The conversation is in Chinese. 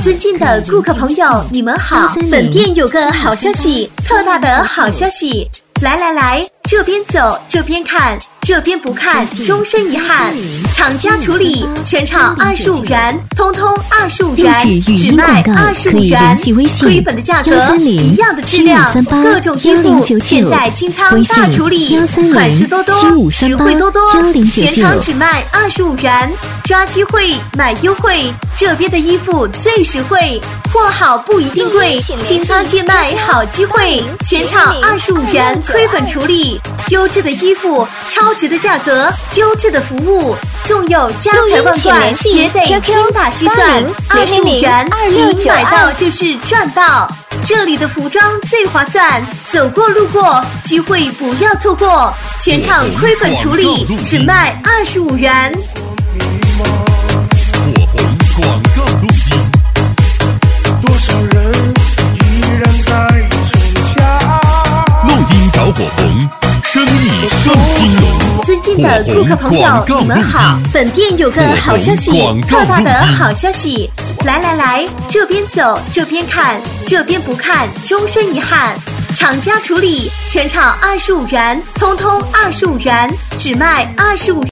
尊敬的顾客朋友，你们好！本店有个好消息，特大的好消息！来，这边走，这边看，这边不看，终身遗憾。厂家处理，全场25元，通通25元，只卖25元。亏本的价格，一样的质量，各种衣服现在清仓大处理，款式多多，实惠多多，全场只卖25元，抓机会买优惠，这边的衣服最实惠，货好不一定贵，清仓贱卖好机会，全场25元，亏本处理，优质的衣服，超值的价格，优质的服务，纵有家财万贯也得精打细算，25元你买到就是赚到，这里的服装最划算，走过路过机会不要错过，全场亏本处理，只卖25元。 火红广告录音，多少人依然在逞强，录音找火红，生意更兴隆。 尊敬的顾客朋友，你们好！本店有个好消息，特大的好消息！来，这边走，这边看，这边不看，终身遗憾。厂家处理，全场25元，通通25元，只卖25元。